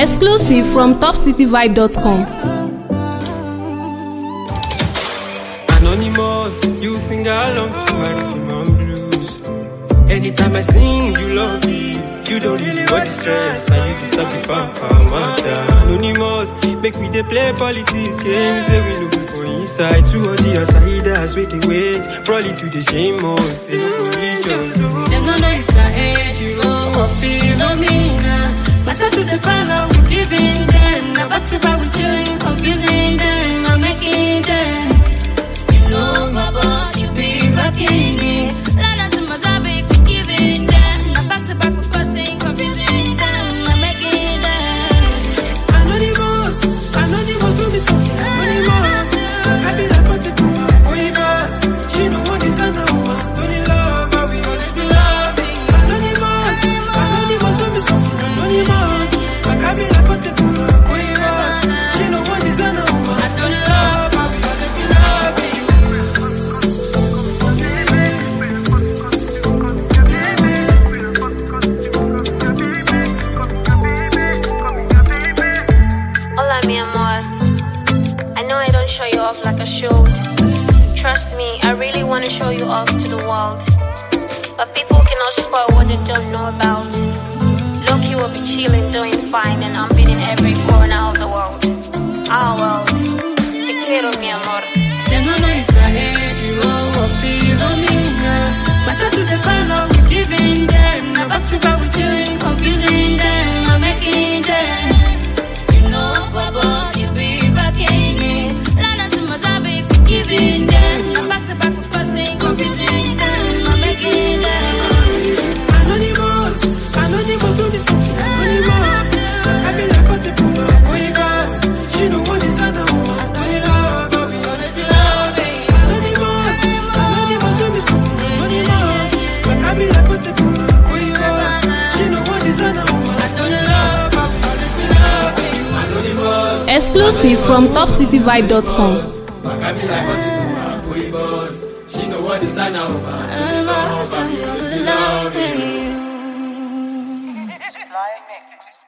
Exclusive from topcityvibe.com. Anonymous, you sing along to my rhythm and blues. Anytime I sing, you love it. You don't really want the stress, now you deserve the pamper, matter. Anonymous, make me they play politics games, say we no good for inside. Two or the outsiders wait, they wait. Probably to the shame us, they don't go reach us. Them no know if I hate you or feel no me now. Matter to the color we giving them. Now back to back with you, you confusing them, I'm making them. You know, Baba, you be rocking me. Lana to my zabi, we giving them. Now back to back with passing, confusing them, I'm making them. Anonymous, do me something. Anonymous, I be like what the puma, boy boss. She know what is an hour. Only love, how we always be loving. Anonymous, do me something. Anonymous, I be like what the puma, boy boss. She know what is an hour. I don't love, how we always be loving. Hola, mi amor. I know I don't show you off like I should. Trust me, I really want to show you off to the world. But people cannot spoil what they don't know about. Loki will be chilling, doing fine, and I'm beating every corner of the world. Our world. Te quiero, mi amor. Them no know if I hate you or feel no me now. Matter to the color we giving them. Now back to back with you, you confusing them, I'm making them. You know, Baba, you be rocking me. Lana to my zabi, we giving them. Now back to back with passing, confusing them, I'm making them. Anonymous, do me something. Anonymous, I be like what the puma, boy boss. She know what is an hour. Only love, how we always be loving. Anonymous, do me something. Anonymous, I be like what the puma, boy boss. She know what is an hour. Only love, how we always be loving. Anonymous. Exclusive from topcityvibe.com. I be like what the puma, boy boss. She know what is an hour. Only love, how we always be loving. Supply mix.